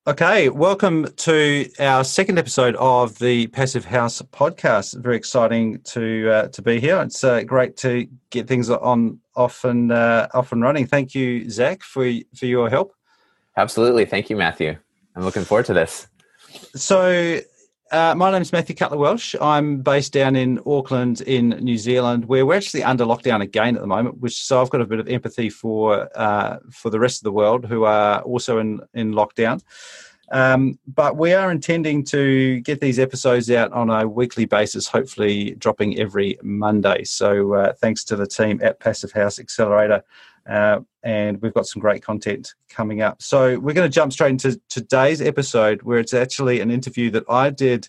Okay, welcome to our second episode of the Passive House podcast. Very exciting to be here. It's great to get things off and running. Thank you, Zach, for your help. Absolutely. Thank you, Matthew. I'm looking forward to this. So, my name is Matthew Cutler-Welsh. I'm based down in Auckland in New Zealand, where we're actually under lockdown again at the moment, so I've got a bit of empathy for the rest of the world who are also in lockdown. But we are intending to get these episodes out on a weekly basis, hopefully dropping every Monday. So thanks to the team at Passive House Accelerator. And we've got some great content coming up. So we're going to jump straight into today's episode, where it's actually an interview that I did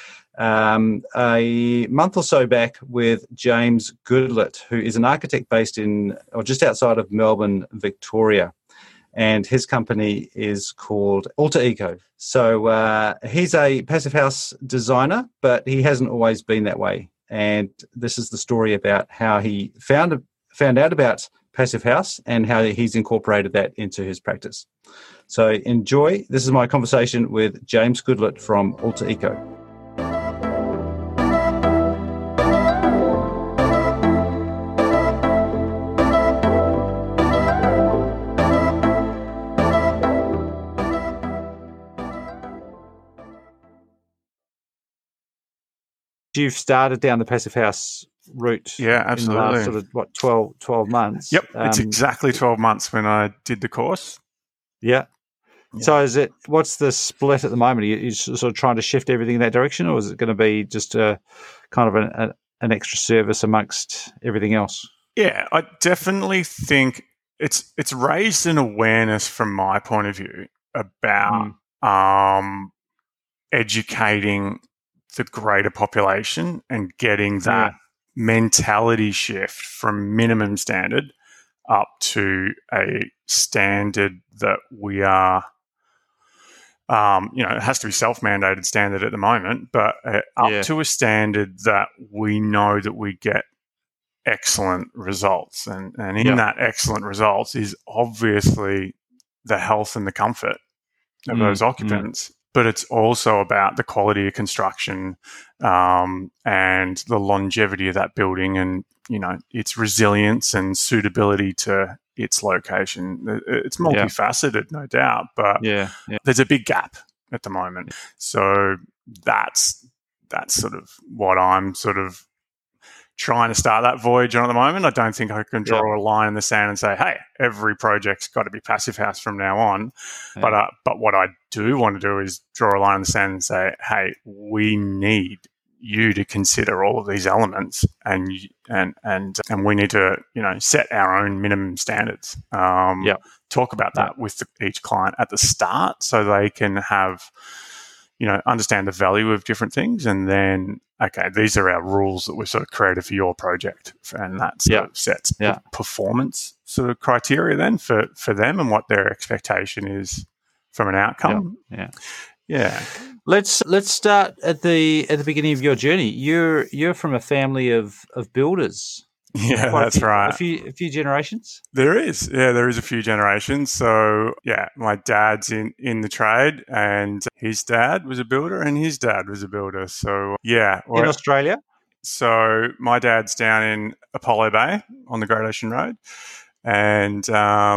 a month or so back with James Goodlett, who is an architect based in or just outside of Melbourne, Victoria. And his company is called Alter Eco. So he's a passive house designer, but he hasn't always been that way. And this is the story about how he found out about passive house and how he's incorporated that into his practice. So enjoy. This is my conversation with James Goodlett from Alter Eco. You've started down the passive house route. Yeah, absolutely. In the last sort of 12 months. Yep, it's exactly 12 months when I did the course. Yeah. So what's the split at the moment? Are you sort of trying to shift everything in that direction, or is it going to be just a kind of an extra service amongst everything else? Yeah, I definitely think it's raised an awareness from my point of view about educating the greater population and getting that mentality shift from minimum standard up to a standard that we are, it has to be self-mandated standard at the moment, but up to a standard that we know that we get excellent results. And in that excellent results is obviously the health and the comfort of those occupants. But it's also about the quality of construction and the longevity of that building and, its resilience and suitability to its location. It's multifaceted, no doubt, but there's a big gap at the moment. So that's sort of what I'm sort of trying to start that voyage on at the moment. I don't think I can draw a line in the sand and say, hey, every project's got to be passive house from now on. Yeah. But what I do want to do is draw a line in the sand and say, hey, we need you to consider all of these elements and we need to, set our own minimum standards. Talk about that with each client at the start so they can have, understand the value of different things, and then, okay, these are our rules that we've sort of created for your project, and that sort of sets performance sort of criteria then for them and what their expectation is from an outcome. Yeah. Let's start at the beginning of your journey. You're from a family of builders. Yeah, that's right. A few generations? There is a few generations. So, my dad's in the trade, and his dad was a builder, and his dad was a builder. So, in Australia? So, my dad's down in Apollo Bay on the Great Ocean Road, and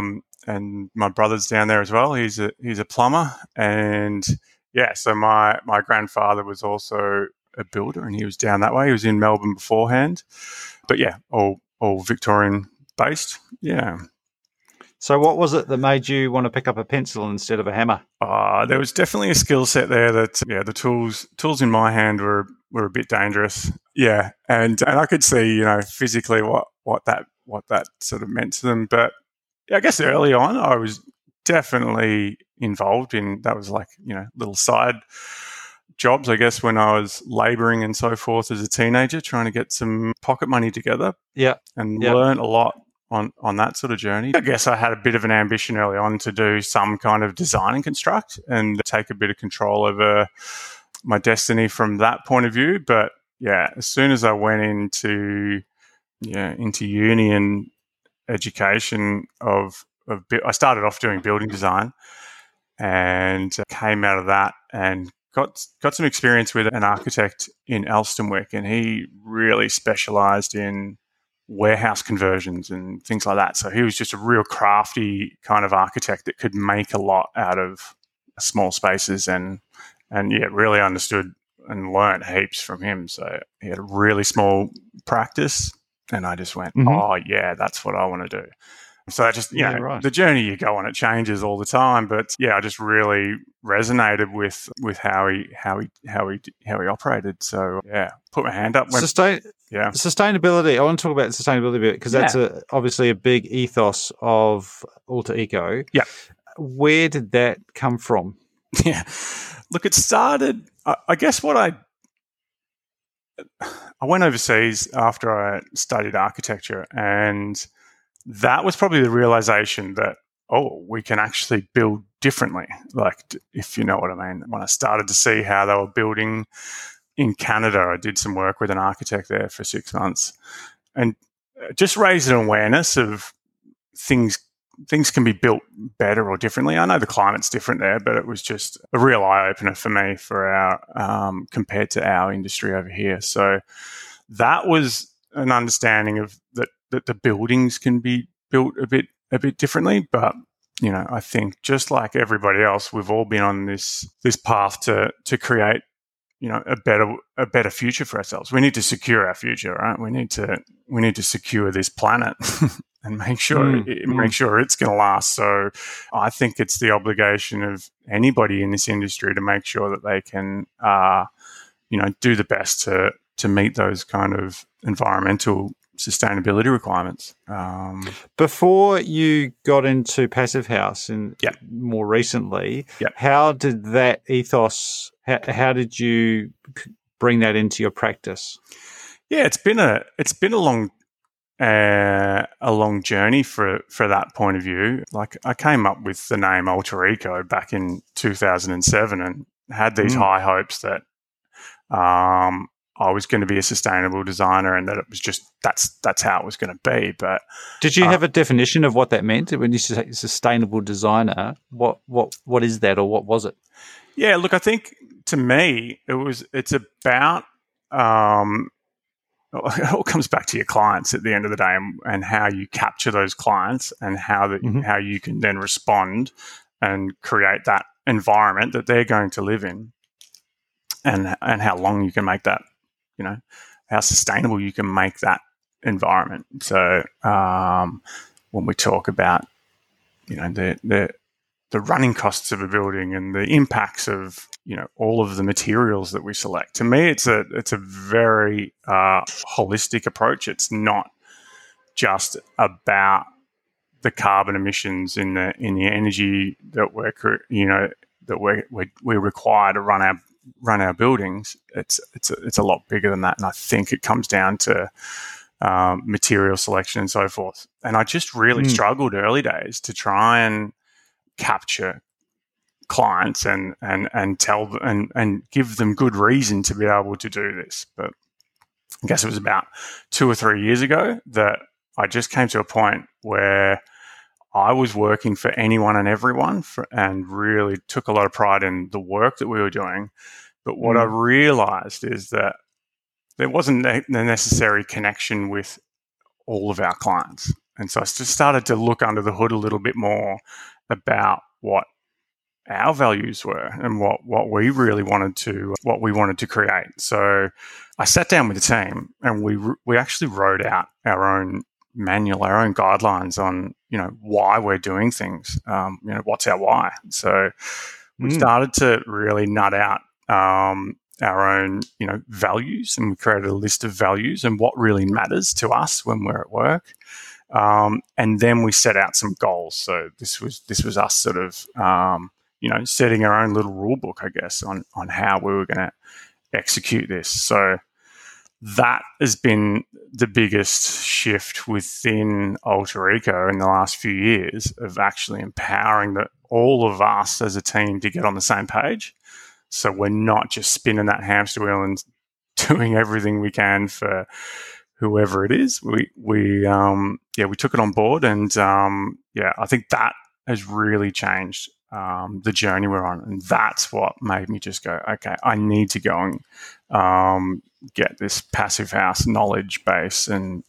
my brother's down there as well. He's a plumber, and so my grandfather was also a builder, and he was down that way. He was in Melbourne beforehand. But all Victorian based. Yeah. So what was it that made you want to pick up a pencil instead of a hammer? There was definitely a skill set there that the tools in my hand were a bit dangerous. Yeah. And I could see, physically what that sort of meant to them. But I guess early on I was definitely involved in that. Was like, little side jobs, I guess, when I was labouring and so forth as a teenager, trying to get some pocket money together. And learn a lot on that sort of journey. I guess I had a bit of an ambition early on to do some kind of design and construct and take a bit of control over my destiny from that point of view. But as soon as I went into uni and education I started off doing building design. and came out of that and got some experience with an architect in Elsternwick, and he really specialised in warehouse conversions and things like that. So he was just a real crafty kind of architect that could make a lot out of small spaces, and really understood and learnt heaps from him. So he had a really small practice, and I just went, oh yeah, that's what I want to do. So that just, the journey you go on, it changes all the time. But yeah, I just really resonated with how he operated. So yeah, put my hand up. Sustainability. I want to talk about sustainability a bit, because that's obviously a big ethos of Alter Eco. Yeah. Where did that come from? Yeah. Look, it started, I guess I went overseas after I studied architecture, and that was probably the realization that, we can actually build differently. Like, if you know what I mean. When I started to see how they were building in Canada, I did some work with an architect there for 6 months, and just raised an awareness of things can be built better or differently. I know the climate's different there, but it was just a real eye-opener for me for our compared to our industry over here. So that was an understanding of that the buildings can be built a bit differently. But I think just like everybody else, we've all been on this path to create a better future for ourselves. We need to secure our future, right? We need to secure this planet and make sure it's going to last. So I think it's the obligation of anybody in this industry to make sure that they can do the best to meet those kind of environmental sustainability requirements. Before you got into Passive House and more recently, how did that ethos, how did you bring that into your practice? Yeah, it's been a long journey for that point of view. Like, I came up with the name Alter Eco back in 2007 and had these high hopes that I was going to be a sustainable designer, and that it was just that's how it was going to be. But did you have a definition of what that meant when you say sustainable designer? What is that, or what was it? Yeah, look, I think to me it's about it all comes back to your clients at the end of the day, and how you capture those clients, and how you can then respond and create that environment that they're going to live in, and how long you can make that, how sustainable you can make that environment. So when we talk about, the running costs of a building and the impacts of, all of the materials that we select, to me, it's a very holistic approach. It's not just about the carbon emissions in the energy that we require to run our buildings. It's a lot bigger than that, and I think it comes down to material selection and so forth. And I just really struggled early days to try and capture clients and tell them and give them good reason to be able to do this. But I guess it was about 2 or 3 years ago that I just came to a point where I was working for anyone and everyone and really took a lot of pride in the work that we were doing. But what I realized is that there wasn't the necessary connection with all of our clients. And so I just started to look under the hood a little bit more about what our values were and what we really wanted to create. So I sat down with the team, and we actually wrote out our own manual, our own guidelines on, why we're doing things, what's our why. So we started to really nut out our own, values, and we created a list of values and what really matters to us when we're at work. And then we set out some goals. So this was us sort of, setting our own little rule book, I guess, on how we were going to execute this. So that has been the biggest shift within Alter Eco in the last few years, of actually empowering all of us as a team to get on the same page. So we're not just spinning that hamster wheel and doing everything we can for whoever it is. We took it on board, and I think that has really changed the journey we're on. And that's what made me just go, okay, I need to go and get this passive house knowledge base and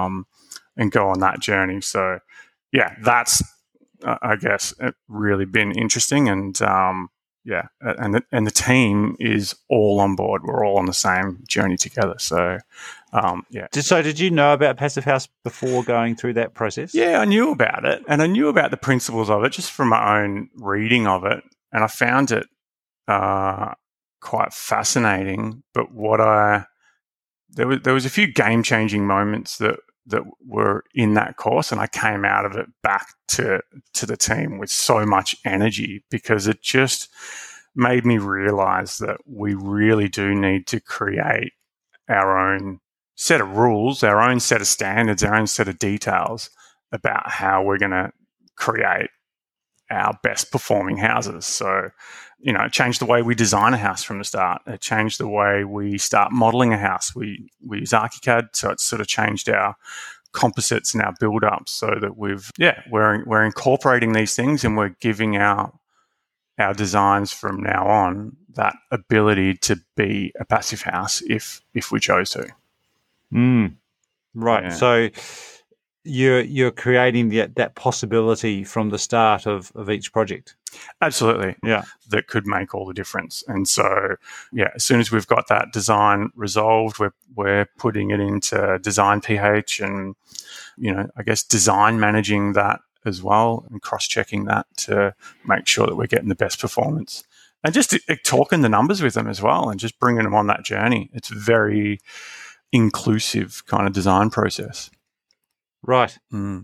go on that journey. So, yeah, that's, I guess, really been interesting. And, and the team is all on board. We're all on the same journey together. So, So did you know about Passive House before going through that process? Yeah, I knew about it, and I knew about the principles of it just from my own reading of it, and I found it quite fascinating. But there was a few game-changing moments that were in that course, and I came out of it back to the team with so much energy, because it just made me realize that we really do need to create our own set of rules, our own set of standards, our own set of details about how we're going to create our best performing houses. So, it changed the way we design a house from the start. It changed the way we start modeling a house. We use ArchiCAD, so it's sort of changed our composites and our build-ups so that we're incorporating these things, and we're giving our designs from now on that ability to be a passive house if we chose to. Right. Yeah. So you're creating that possibility from the start of each project. Absolutely. Yeah. That could make all the difference. And so, as soon as we've got that design resolved, we're putting it into Design PH and, I guess design managing that as well and cross-checking that to make sure that we're getting the best performance. And just talking the numbers with them as well and just bringing them on that journey. It's very inclusive kind of design process. Right. And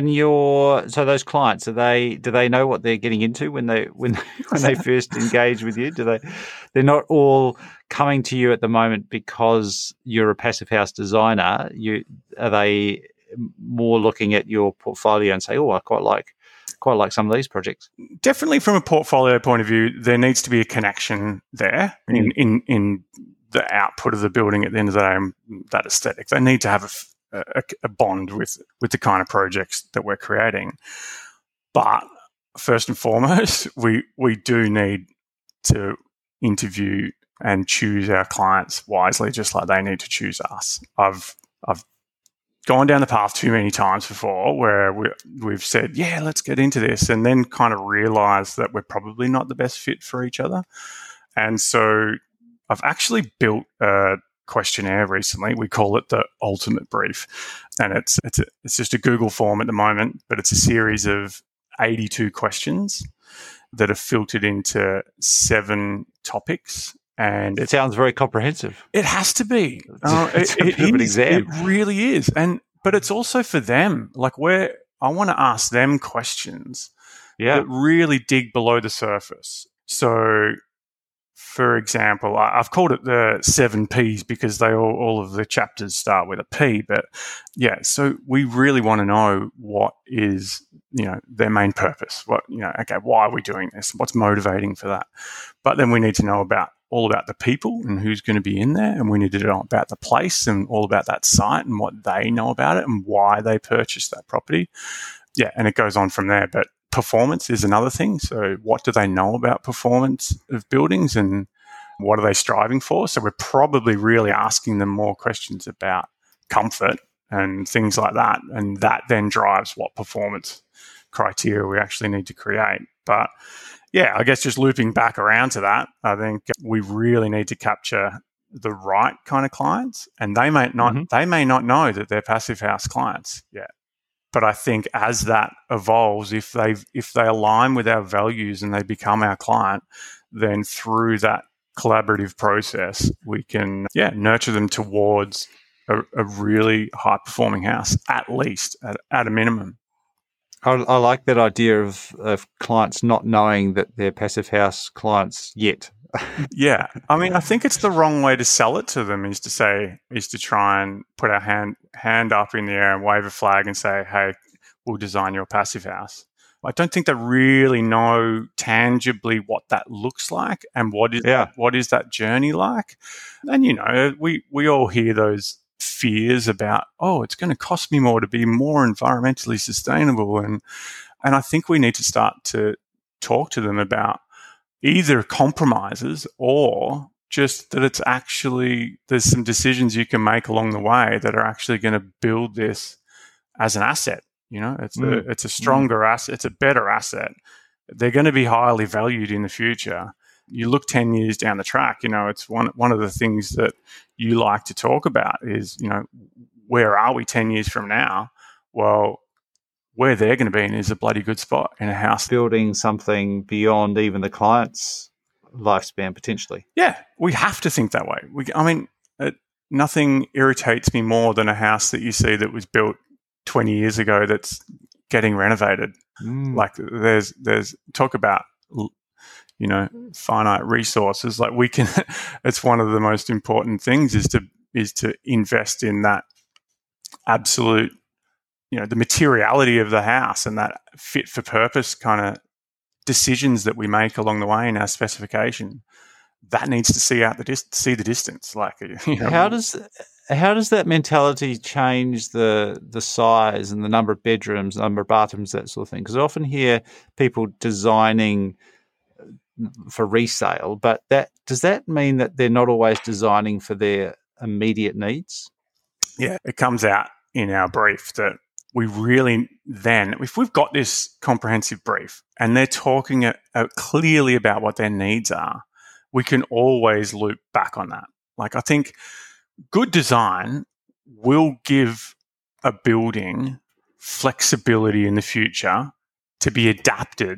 so those clients, do they know what they're getting into when they first engage with you? They're not all coming to you at the moment because you're a passive house designer. Are they more looking at your portfolio and say, "Oh, I quite like some of these projects"? Definitely, from a portfolio point of view, there needs to be a connection there in the output of the building at the end of the day, that aesthetic. They need to have a bond with the kind of projects that we're creating. But first and foremost, we do need to interview and choose our clients wisely, just like they need to choose us. I've gone down the path too many times before where we've said, yeah, let's get into this, and then kind of realized that we're probably not the best fit for each other. And so I've actually built a questionnaire recently. We call it the Ultimate Brief, and it's just a Google form at the moment, but it's a series of 82 questions that are filtered into 7 topics. And it sounds very comprehensive. It has to be. It really is. But it's also for them. Like I want to ask them questions that really dig below the surface. So, for example, I've called it the 7 Ps because all of the chapters start with a P. But so we really want to know what is, their main purpose. Why are we doing this? What's motivating for that? But then we need to know all about the people and who's going to be in there, and we need to know about the place and all about that site and what they know about it and why they purchased that property. Yeah, and it goes on from there. But performance is another thing. So what do they know about performance of buildings and what are they striving for? So we're probably really asking them more questions about comfort and things like that. And that then drives what performance criteria we actually need to create. But I guess just looping back around to that, I think we really need to capture the right kind of clients, and they may not know that they're passive house clients yet. But I think as that evolves, if they align with our values and they become our client, then through that collaborative process, we can nurture them towards a really high performing house, at least at a minimum. I like that idea of clients not knowing that they're passive house clients yet. Yeah. I mean, I think it's the wrong way to sell it to them is to try and put our hand up in the air and wave a flag and say, hey, we'll design your passive house. I don't think they really know tangibly what that looks like and what is that journey like. And, we all hear those fears about, it's going to cost me more to be more environmentally sustainable. And I think we need to start to talk to them about either compromises or just that it's actually, there's some decisions you can make along the way that are actually going to build this as an asset. It's a stronger asset. It's a better asset. They're going to be highly valued in the future. You look 10 years down the track, it's one of the things that you like to talk about is, where are we 10 years from now? Well, where they're going to be in is a bloody good spot in a house. Building something beyond even the client's lifespan, potentially. Yeah, we have to think that way. Nothing irritates me more than a house that you see that was built 20 years ago that's getting renovated. Like there's talk about, finite resources. Like we can, it's one of the most important things is to invest in that absolute, the materiality of the house and that fit for purpose kind of decisions that we make along the way in our specification. That needs to see the distance. Like, how does that mentality change the size and the number of bedrooms, number of bathrooms, that sort of thing? Because I often hear people designing for resale, but does that mean that they're not always designing for their immediate needs? Yeah, it comes out in our brief that we really then, if we've got this comprehensive brief and they're talking clearly about what their needs are, we can always loop back on that. Like, I think good design will give a building flexibility in the future to be adapted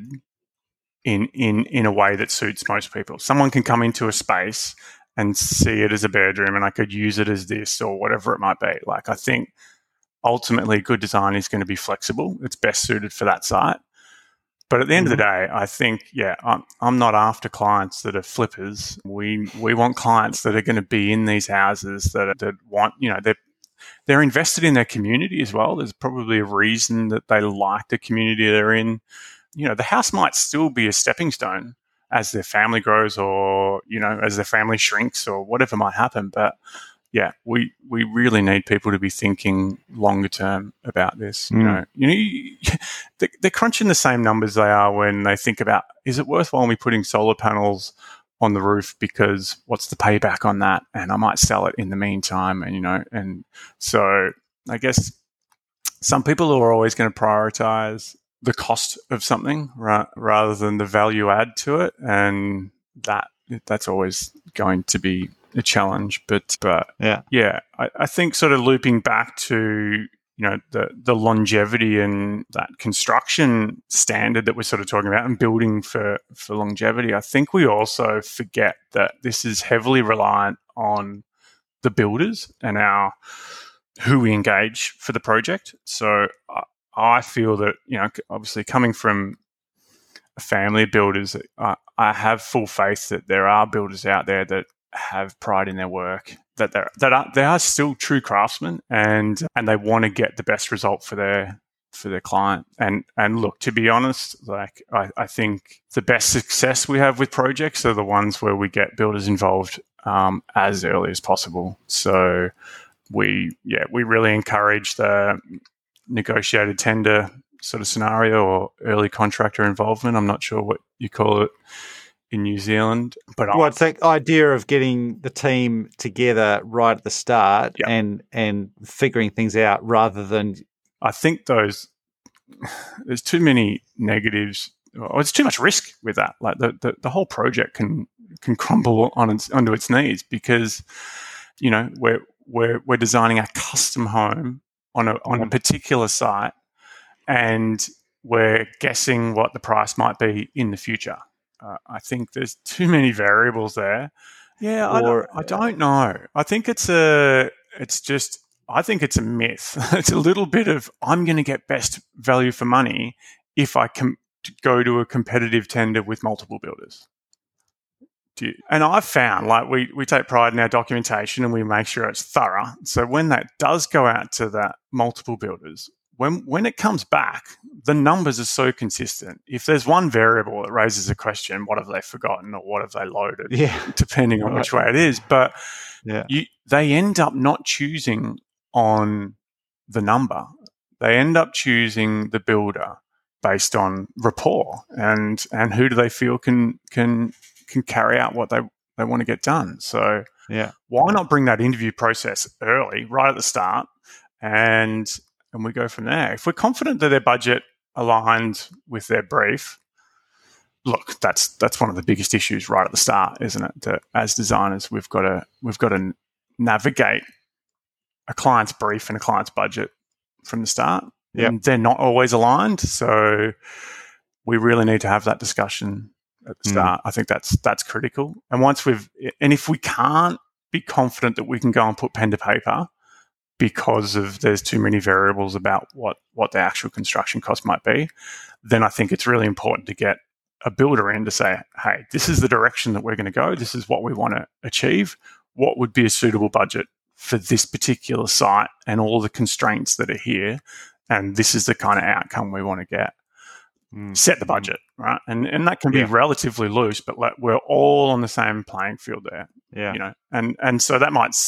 in a way that suits most people. Someone can come into a space and see it as a bedroom and I could use it as this or whatever it might be. Like, I think ultimately good design is going to be flexible. It's best suited for that site. But at the end of the day, I think, I'm not after clients that are flippers. We want clients that are going to be in these houses that want, they're invested in their community as well. There's probably a reason that they like the community they're in. The house might still be a stepping stone as their family grows or, as their family shrinks or whatever might happen. But yeah, we really need people to be thinking longer term about this. They're crunching the same numbers they are when they think about, is it worthwhile me putting solar panels on the roof because what's the payback on that? And I might sell it in the meantime. And so I guess some people are always going to prioritize the cost of something rather than the value add to it. And that's always going to be a challenge, but I think sort of looping back to the longevity and that construction standard that we're sort of talking about and building for longevity. I think we also forget that this is heavily reliant on the builders and who we engage for the project. So I feel that obviously coming from a family of builders, I have full faith that there are builders out there that have pride in their work, that they are still true craftsmen and they want to get the best result for their client. And look, to be honest, like I think the best success we have with projects are the ones where we get builders involved as early as possible. So we really encourage the negotiated tender sort of scenario or early contractor involvement. I'm not sure what you call it in New Zealand, but it's that idea of getting the team together right at the start and figuring things out rather than. I think there's too many negatives. Or it's too much risk with that. Like the whole project can crumble onto its knees because we're designing a custom home on a particular site and we're guessing what the price might be in the future. I think there's too many variables there. Yeah, I don't know. I think it's a myth. It's a little bit of I'm going to get best value for money if I can go to a competitive tender with multiple builders. And I've found like we take pride in our documentation and we make sure it's thorough. So when that does go out to that multiple builders, when it comes back, the numbers are so consistent. If there's one variable that raises a question, what have they forgotten or what have they loaded? Yeah. Depending on which way it is. But they end up not choosing on the number. They end up choosing the builder based on rapport and who do they feel can carry out what they want to get done. So why not bring that interview process early, right at the start, and we go from there. If we're confident that their budget aligned with their brief, look, that's one of the biggest issues right at the start, isn't it? That as designers, we've got to navigate a client's brief and a client's budget from the start. Yep. And they're not always aligned, so we really need to have that discussion at the start. I think that's critical. And if we can't be confident that we can go and put pen to paper because there's too many variables about what the actual construction cost might be, then I think it's really important to get a builder in to say, hey, this is the direction that we're going to go. This is what we want to achieve. What would be a suitable budget for this particular site and all the constraints that are here? And this is the kind of outcome we want to get. Set the budget, right? And that can be relatively loose, but we're all on the same playing field there. Yeah. And so that might,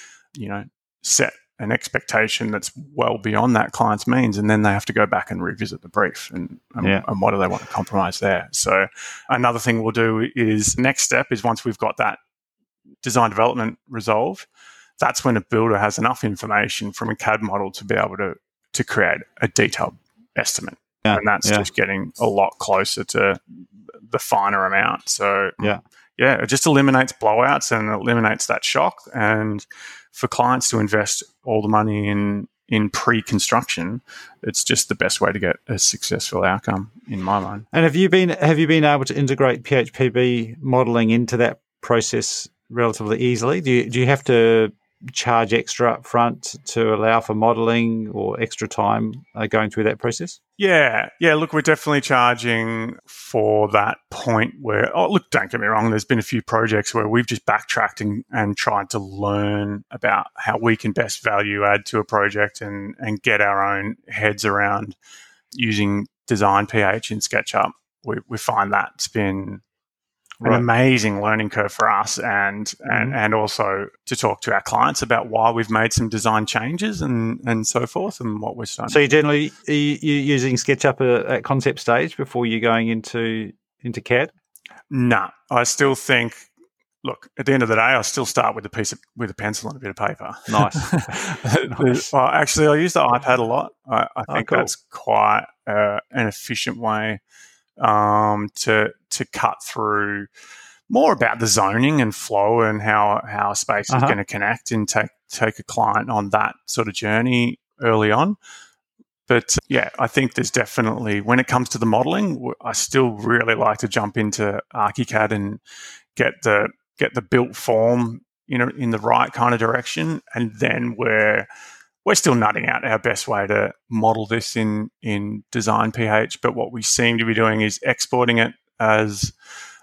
set an expectation that's well beyond that client's means, and then they have to go back and revisit the brief and what do they want to compromise there. So another thing we'll do is next step is once we've got that design development resolved, that's when a builder has enough information from a CAD model to be able to create a detailed estimate. Yeah, and that's just getting a lot closer to the finer amount. So it just eliminates blowouts and eliminates that shock. And for clients to invest all the money in pre-construction, it's just the best way to get a successful outcome in my mind. And have you been able to integrate PHPB modelling into that process relatively easily? Do you have to charge extra up front to allow for modelling or extra time going through that process? Yeah. Look, we're definitely charging for that point where, don't get me wrong, there's been a few projects where we've just backtracked and tried to learn about how we can best value add to a project and get our own heads around using Design PH in SketchUp. We find that's been an amazing learning curve for us and also to talk to our clients about why we've made some design changes and so forth and what we're starting. So you're using SketchUp at concept stage before you're going into CAD? No, I still think, look, at the end of the day, I still start with a pencil and a bit of paper. Nice. Well, actually, I use the iPad a lot. I think that's quite an efficient way to cut through more about the zoning and flow and how a space is going to connect and take a client on that sort of journey early on. But I think there's definitely, when it comes to the modeling, I still really like to jump into ArchiCAD and get the built form in the right kind of direction, and then we're still nutting out our best way to model this in Design PH, but what we seem to be doing is exporting it as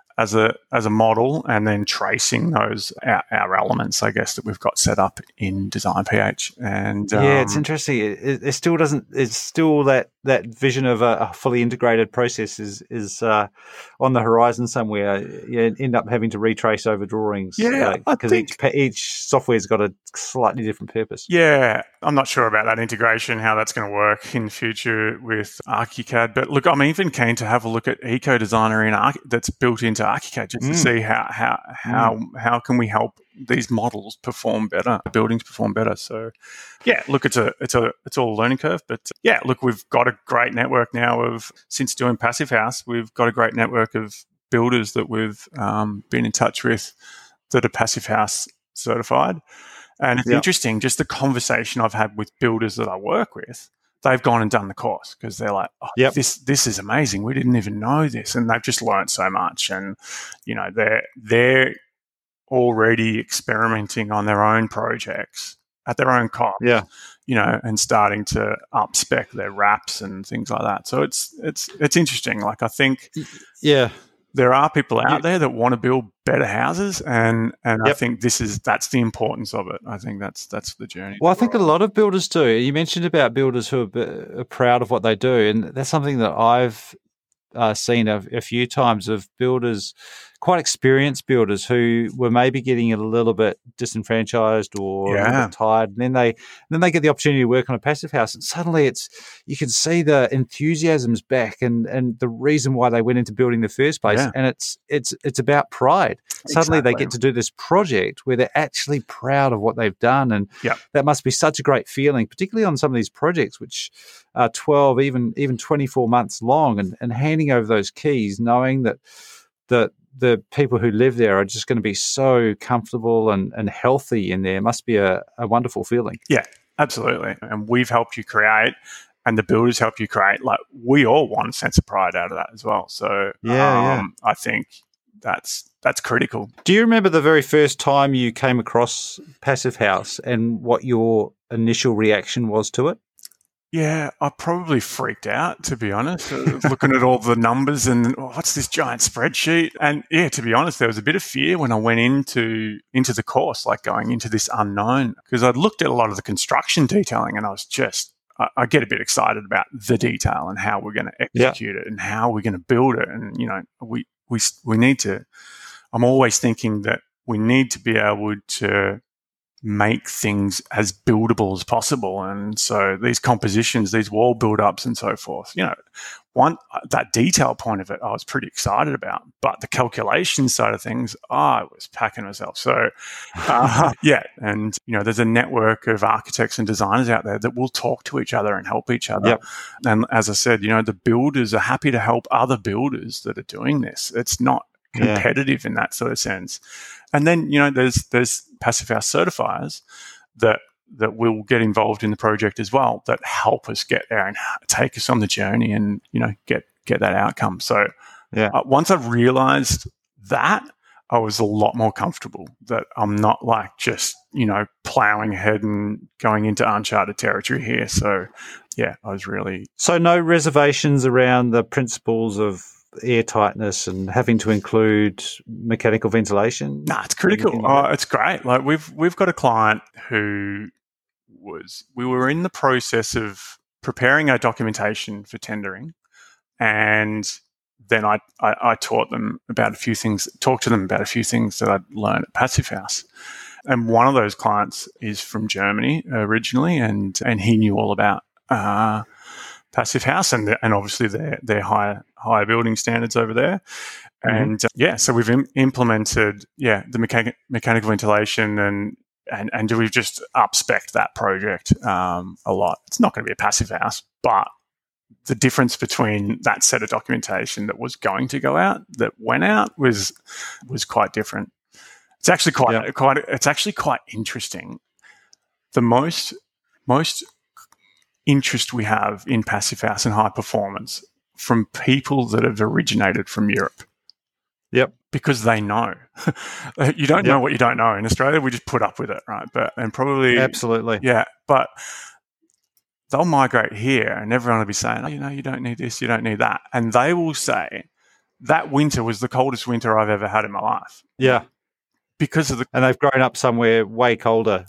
a model and then tracing those our elements, I guess, that we've got set up in Design PH. And it's interesting. It still doesn't. It's still that vision of a fully integrated process is on the horizon somewhere. You end up having to retrace over drawings. Because each software's got a slightly different purpose. Yeah, I'm not sure about that integration, how that's going to work in the future with ArchiCAD. But look, I'm even keen to have a look at Eco Designer that's built into ArchiCAD just to see how can we help these models perform better, buildings perform better. So, look, it's all a learning curve. But look, we've got a great network now since doing Passive House, we've got a great network of builders that we've been in touch with that are Passive House certified. And it's interesting, just the conversation I've had with builders that I work with. They've gone and done the course because they're like, this is amazing. We didn't even know this. And they've just learned so much. And, they're already experimenting on their own projects at their own cost, and starting to up spec their wraps and things like that. So it's interesting. Like, I think, there are people out there that want to build better houses, and I think that's the importance of it. I think that's the journey. Well, I think a lot of builders do. You mentioned about builders who are proud of what they do, and that's something that I've seen a few times of builders quite experienced builders who were maybe getting a little bit disenfranchised or a little bit tired, and then they get the opportunity to work on a passive house, and suddenly you can see the enthusiasm's back and the reason why they went into building in the first place, and it's about pride. Suddenly they get to do this project where they're actually proud of what they've done, and that must be such a great feeling, particularly on some of these projects which are 12, even 24 months long, and handing over those keys, knowing that the people who live there are just going to be so comfortable and healthy in there. Must be a wonderful feeling. Yeah, absolutely. And we've helped you create, and the builders help you create. Like, we all want a sense of pride out of that as well. So I think that's critical. Do you remember the very first time you came across Passive House and what your initial reaction was to it? Yeah, I probably freaked out, to be honest, looking at all the numbers and what's this giant spreadsheet? And to be honest, there was a bit of fear when I went into the course, like going into this unknown, because I'd looked at a lot of the construction detailing and I was just, I get a bit excited about the detail and how we're going to execute it and how we're going to build it. And, we need to, I'm always thinking that we need to be able to make things as buildable as possible. And so these compositions, these wall build-ups and so forth, that detail point of it, I was pretty excited about. But the calculation side of things, I was packing myself. So, and, there's a network of architects and designers out there that will talk to each other and help each other. Yep. And as I said, the builders are happy to help other builders that are doing this. It's not competitive in that sort of sense. And then, there's Passive House certifiers that will get involved in the project as well, that help us get there and take us on the journey and, get that outcome. So once I realized that, I was a lot more comfortable that I'm not like just, plowing ahead and going into uncharted territory here. So, I was really... So no reservations around the principles of air tightness and having to include mechanical ventilation? Nah, it's critical. It's great. Like we've got a client who we were in the process of preparing our documentation for tendering, and then I taught them about a few things, talked to them about a few things that I'd learned at Passive House. And one of those clients is from Germany originally, and he knew all about Passive House and obviously their higher building standards over there. And so we've implemented the mechanical ventilation and we've just up-spec'd that project a lot. It's not going to be a Passive House, but the difference between that set of documentation that was going to go out, that went out, was quite different. It's actually quite interesting. The most interest we have in Passive House and high performance from people that have originated from Europe. Yep. Because they know. You don't know what you don't know. In Australia, we just put up with it, right? Absolutely. Yeah. But they'll migrate here and everyone will be saying, you don't need this, you don't need that. And they will say, that winter was the coldest winter I've ever had in my life. Yeah. Because of and they've grown up somewhere way colder,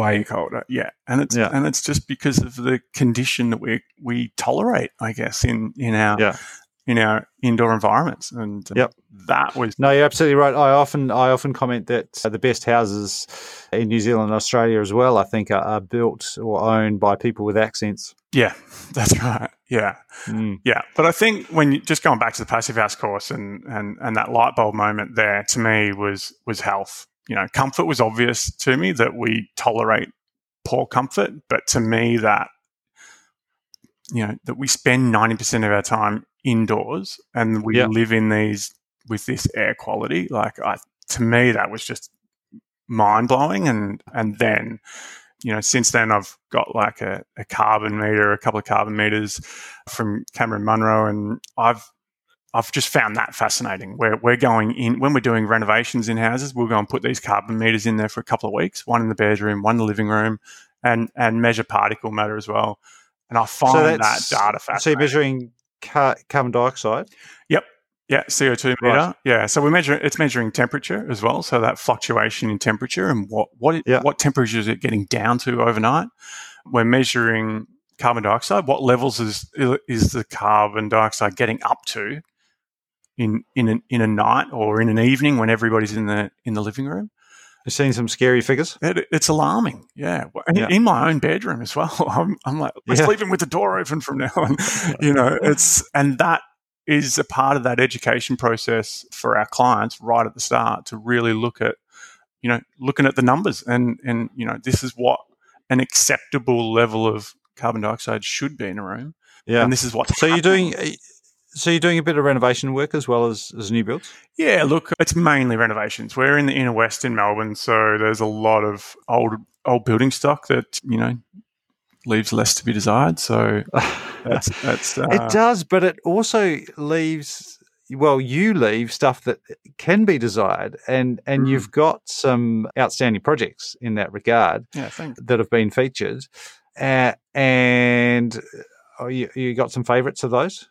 and it's just because of the condition that we tolerate, I guess, in our indoor environments, and that was you're absolutely right. I often comment that the best houses in New Zealand and Australia as well, I think, are built or owned by people with accents. Yeah, that's right. Yeah. But I think when you just going back to the Passive House course and that light bulb moment there, to me was health. Comfort was obvious to me that we tolerate poor comfort, but to me that we spend 90% of our time indoors and we live in these with this air quality. To me that was just mind blowing, and then. Since then I've got like a carbon meter, a couple of carbon meters from Cameron Munro, and I've just found that fascinating. We're going in when we're doing renovations in houses, we'll go and put these carbon meters in there for a couple of weeks, one in the bedroom, one in the living room, and measure particle matter as well. And I find that data fascinating. So you're measuring carbon dioxide? Yep. Yeah, CO2 meter. Right. Yeah, so it's measuring temperature as well. So that fluctuation in temperature and what temperature is it getting down to overnight. We're measuring carbon dioxide. What levels is the carbon dioxide getting up to in a night or in an evening when everybody's in the living room. You've seen some scary figures? It's alarming, yeah. In my own bedroom as well. I'm like, we're sleeping with the door open from now on. And that is a part of that education process for our clients right at the start, to really look at, looking at the numbers and this is what an acceptable level of carbon dioxide should be in a room. Yeah. And this is what. So you're doing a bit of renovation work as well as new builds? Yeah, look, it's mainly renovations. We're in the inner west in Melbourne, so there's a lot of old building stock that, leaves less to be desired. So that's it does, but it also leaves, you leave stuff that can be desired, and you've got some outstanding projects in that regard that have been featured. And you got some favourites of those?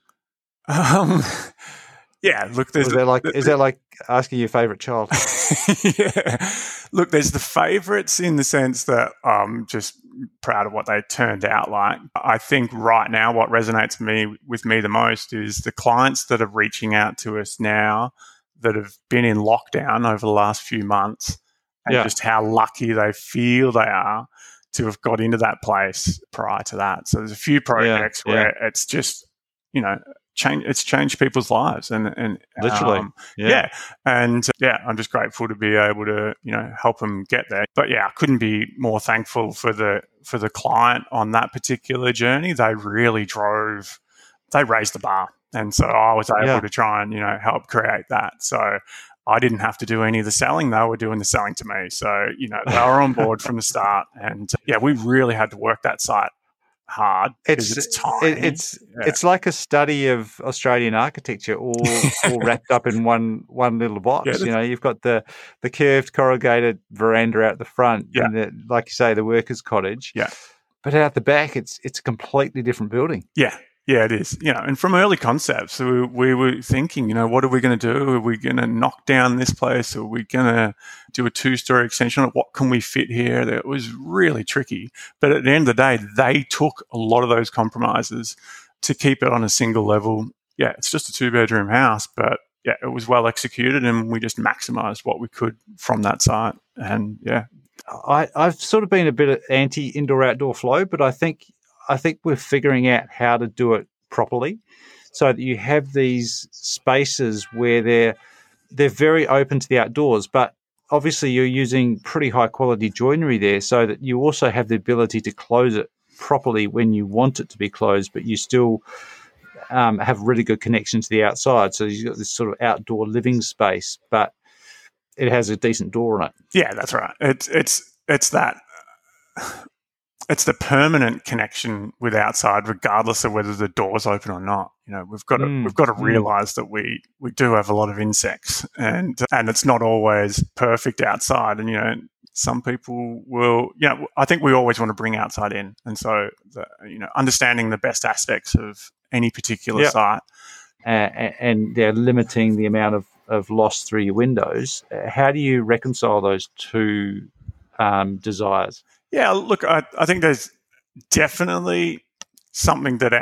Yeah, look, is that like asking your favourite child? Yeah. Look, there's the favourites in the sense that I'm just proud of what they turned out like. I think right now what resonates with me the most is the clients that are reaching out to us now that have been in lockdown over the last few months, and just how lucky they feel they are to have got into that place prior to that. So there's a few projects where it's just, it's changed people's lives and literally, and I'm just grateful to be able to help them get there. But I couldn't be more thankful for the client on that particular journey. They really raised the bar, and so I was able to try and help create that. So I didn't have to do any of the selling; they were doing the selling to me. So they were on board from the start, and we really had to work that site hard. It's like a study of Australian architecture, all wrapped up in one little box. You've got the curved corrugated veranda out the front, and like you say, the workers' cottage. Yeah, but out the back, it's a completely different building. Yeah, it is. And from early concepts, we were thinking, what are we going to do? Are we going to knock down this place? Are we going to do a 2-story extension? What can we fit here? That was really tricky. But at the end of the day, they took a lot of those compromises to keep it on a single level. Yeah, it's just a 2-bedroom house, but it was well executed, and we just maximized what we could from that site. And I've sort of been a bit anti indoor-outdoor flow, but I think we're figuring out how to do it properly, so that you have these spaces where they're very open to the outdoors, but obviously you're using pretty high quality joinery there, so that you also have the ability to close it properly when you want it to be closed, but you still have really good connection to the outside. So you've got this sort of outdoor living space, but it has a decent door on it. Yeah, that's right. It's that. It's the permanent connection with outside, regardless of whether the door's open or not. We've got to realise that we do have a lot of insects, and it's not always perfect outside. And some people will. I think we always want to bring outside in, and so understanding the best aspects of any particular site, and they're limiting the amount of loss through your windows. How do you reconcile those two desires? Yeah, look, I think there's definitely something that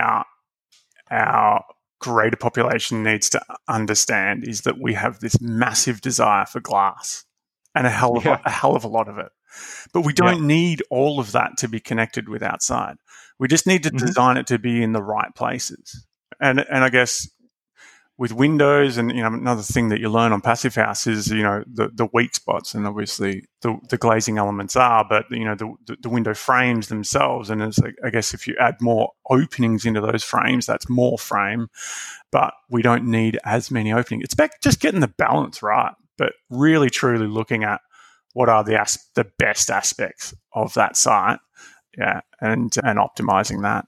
our greater population needs to understand, is that we have this massive desire for glass, and a hell of a lot of it. But we don't need all of that to be connected with outside. We just need to design it to be in the right places. And I guess with windows, and another thing that you learn on Passive House is the weak spots, and obviously the glazing elements are, but the window frames themselves, and it's I guess if you add more openings into those frames, that's more frame, but we don't need as many openings. It's back just getting the balance right, but really truly looking at what are the best aspects of that site. Yeah, and optimizing that.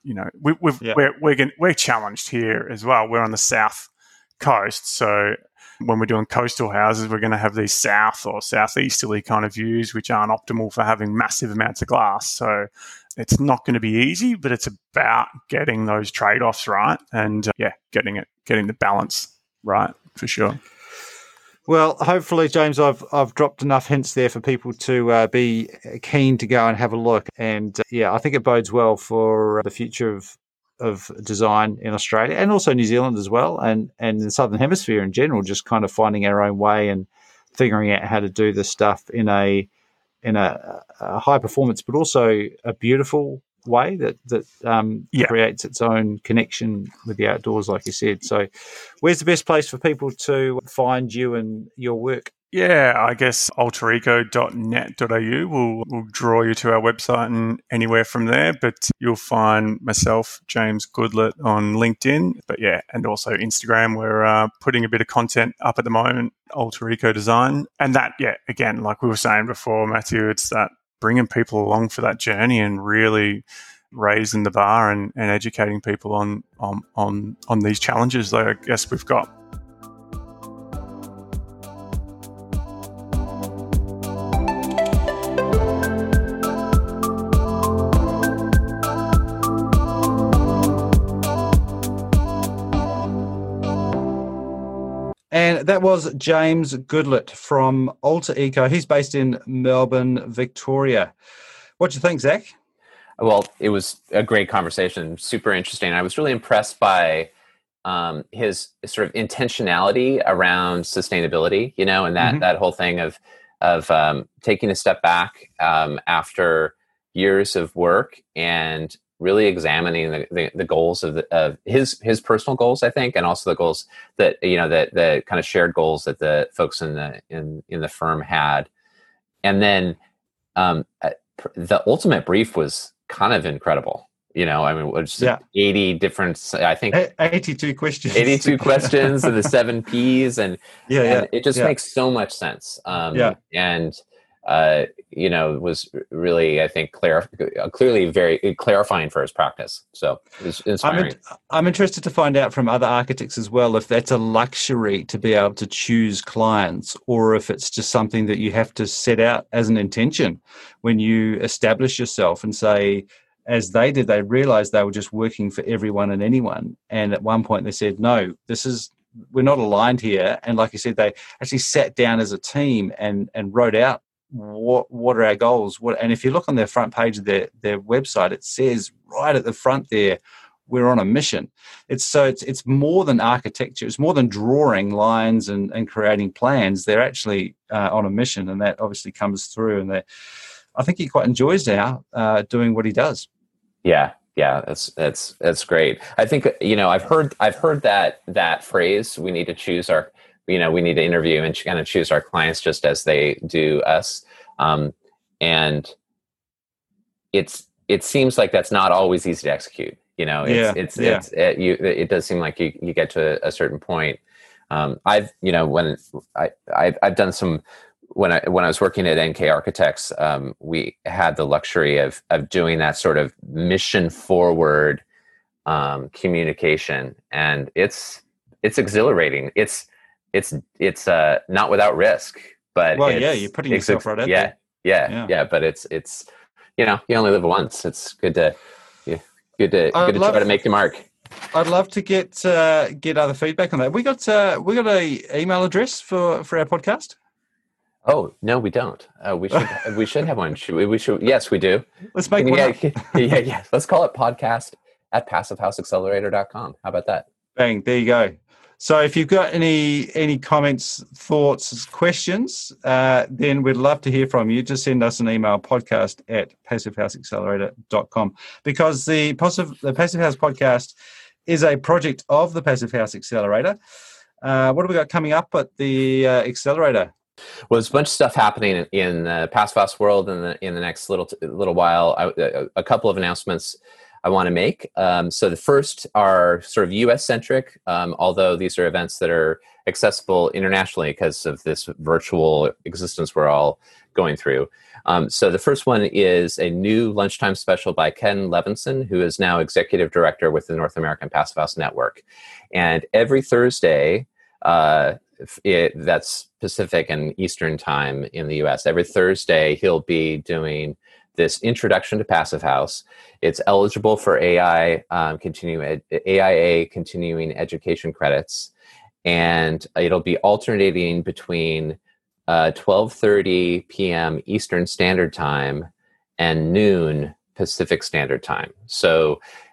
We're challenged here as well. We're on the south coast, so when we're doing coastal houses, we're going to have these south or southeasterly kind of views, which aren't optimal for having massive amounts of glass. So it's not going to be easy, but it's about getting those trade-offs right, and getting the balance right for sure. Well, hopefully, James, I've dropped enough hints there for people to be keen to go and have a look. And I think it bodes well for the future of design in Australia and also New Zealand as well, and the Southern Hemisphere in general, just kind of finding our own way and figuring out how to do this stuff in a high performance, but also a beautiful way that creates its own connection with the outdoors, like you said. So where's the best place for people to find you and your work? Yeah, I guess altereco.net.au will draw you to our website and anywhere from there. But you'll find myself, James Goodlett, on LinkedIn. But yeah, and also Instagram. We're putting a bit of content up at the moment, Alter Eco Design. And that, yeah, again, like we were saying before, Matthew, it's that bringing people along for that journey and really raising the bar and educating people on these challenges that I guess we've got. And that was James Goodlett from Alter Eco. He's based in Melbourne, Victoria. What do you think, Zach? Well, it was a great conversation, super interesting. I was really impressed by his sort of intentionality around sustainability, and that whole thing of taking a step back after years of work and really examining the goals of his personal goals, I think, and also the goals that the kind of shared goals that the folks in the firm had, and then the ultimate brief was kind of incredible. It was 80 different, I think 82 questions, 82 questions and the 7 Ps, and it just makes so much sense. It was really, I think, clearly very clarifying for his practice. So it was inspiring. I'm interested to find out from other architects as well if that's a luxury to be able to choose clients, or if it's just something that you have to set out as an intention when you establish yourself and say, as they did, they realized they were just working for everyone and anyone. And at one point they said, no, we're not aligned here. And like you said, they actually sat down as a team and wrote out what are our goals. And if you look on their front page of their website, it says right at the front there, we're on a mission. It's more than architecture. It's more than drawing lines and creating plans. They're actually on a mission, and that obviously comes through. And I think he quite enjoys now doing what he does. Yeah, that's great. I think I've heard that phrase. We need to choose we need to interview and kind of choose our clients just as they do us, and it seems like that's not always easy to execute. It does seem like you get to a certain point. I've done some. When I was working at NK Architects, we had the luxury of doing that sort of mission forward communication, and it's exhilarating. It's not without risk, but you're putting yourself right out there. Yeah. But it's you only live once. It's good to try to make your mark. I'd love to get other feedback on that. We got a email address for our podcast. Oh, no, we don't. We should have one. We should. Yes, we do. Let's make one up. Yeah. Let's call it podcast@passivehouseaccelerator.com. How about that? Bang. There you go. So if you've got any comments, thoughts, questions, then we'd love to hear from you. Just send us an email, podcast@passivehouseaccelerator.com, because the Passive House podcast is a project of the Passive House Accelerator. What have we got coming up at the Accelerator? Well, there's a bunch of stuff happening in the Passive House world in the next little while. A couple of announcements I want to make. So the first are sort of U.S.-centric, although these are events that are accessible internationally because of this virtual existence we're all going through. So the first one is a new lunchtime special by Ken Levinson, who is now executive director with the North American Passive House Network. And every Thursday, that's Pacific and Eastern time in the U.S. Every Thursday, he'll be doing this introduction to Passive House. It's eligible for AIA continuing education credits, and it'll be alternating between 12:30 p.m. Eastern Standard Time and noon Pacific Standard Time. So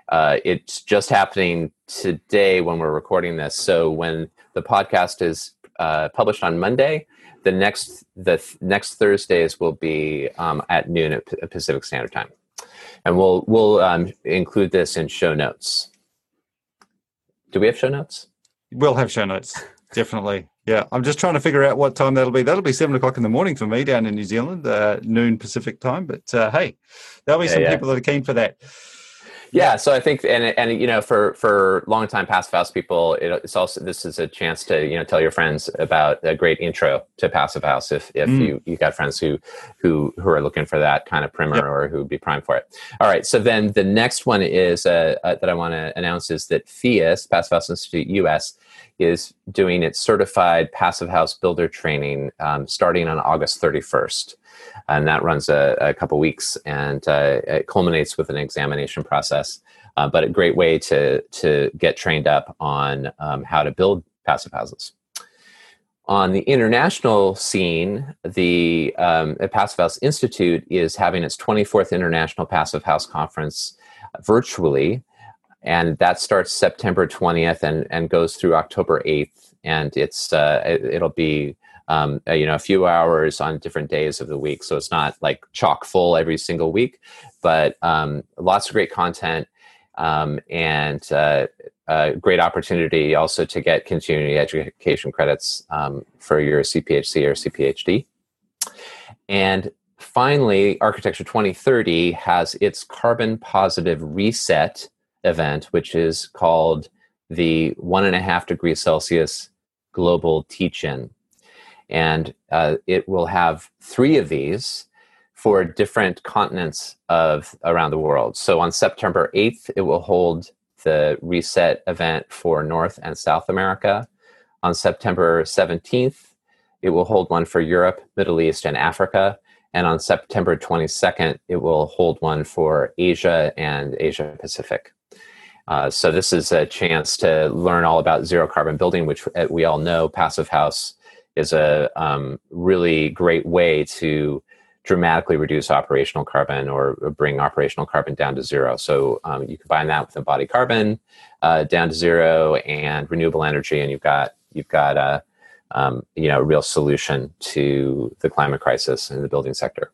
It's just happening today when we're recording this. So when the podcast is published on Monday, the next Thursdays will be at noon at Pacific Standard Time, and we'll include this in show notes. Do we have show notes? We'll have show notes, definitely. Yeah, I'm just trying to figure out what time that'll be. That'll be 7:00 in the morning for me down in New Zealand, noon Pacific time. But hey, there'll be some people that are keen for that. Yeah, so I think, and for longtime Passive House people, it's also, this is a chance to tell your friends about a great intro to Passive House if you got friends who are looking for that kind of primer or who would be primed for it. All right, so then the next one is that I want to announce is that PHIUS, Passive House Institute US, is doing its certified Passive House builder training starting on August 31st. And that runs a couple weeks, and it culminates with an examination process. But a great way to get trained up on how to build passive houses. On the international scene, the Passive House Institute is having its 24th International Passive House Conference virtually, and that starts September 20th and goes through October 8th. And it'll be a few hours on different days of the week. So it's not like chock full every single week, but lots of great content and a great opportunity also to get continuing education credits for your CPHC or CPHD. And finally, Architecture 2030 has its Carbon Positive Reset event, which is called the 1.5 degrees Celsius Global Teach-In. And it will have 3 of these for different continents around the world. So on September 8th, it will hold the Reset event for North and South America. On September 17th, it will hold one for Europe, Middle East, and Africa. And on September 22nd, it will hold one for Asia and Asia Pacific. So this is a chance to learn all about zero carbon building, which we all know Passive House is a really great way to dramatically reduce operational carbon or bring operational carbon down to zero. So you combine that with embodied carbon down to zero and renewable energy, and you've got a real solution to the climate crisis in the building sector.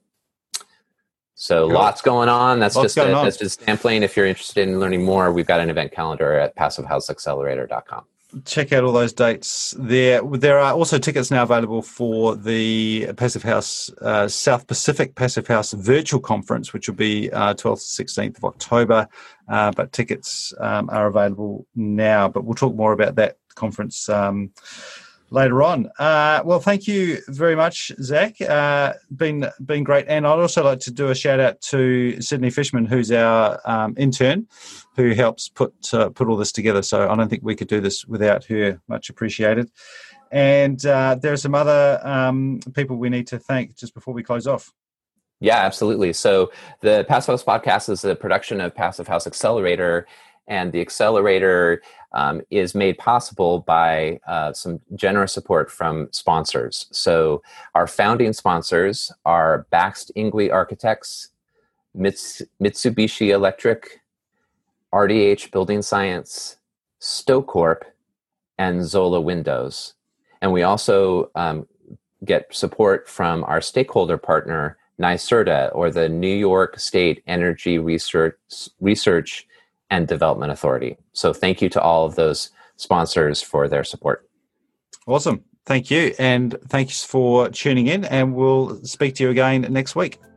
So cool. Lots going on. That's just a sampling. If you're interested in learning more, we've got an event calendar at passivehouseaccelerator.com. Check out all those dates there. There are also tickets now available for the Passive House South Pacific Passive House Virtual Conference, which will be 12th to 16th of October. But tickets are available now. But we'll talk more about that conference later on. Well, thank you very much, Zach. Been great. And I'd also like to do a shout out to Sydney Fishman, who's our intern, who helps put all this together. So I don't think we could do this without her. Much appreciated. And there are some other people we need to thank just before we close off. Yeah, absolutely. So the Passive House Podcast is a production of Passive House Accelerator, and the Accelerator is made possible by some generous support from sponsors. So our founding sponsors are Baxt Ingwe Architects, Mitsubishi Electric, RDH Building Science, StoCorp, and Zola Windows. And we also get support from our stakeholder partner, NYSERDA, or the New York State Energy Research and Development Authority. So thank you to all of those sponsors for their support. Awesome. Thank you. And thanks for tuning in, and we'll speak to you again next week.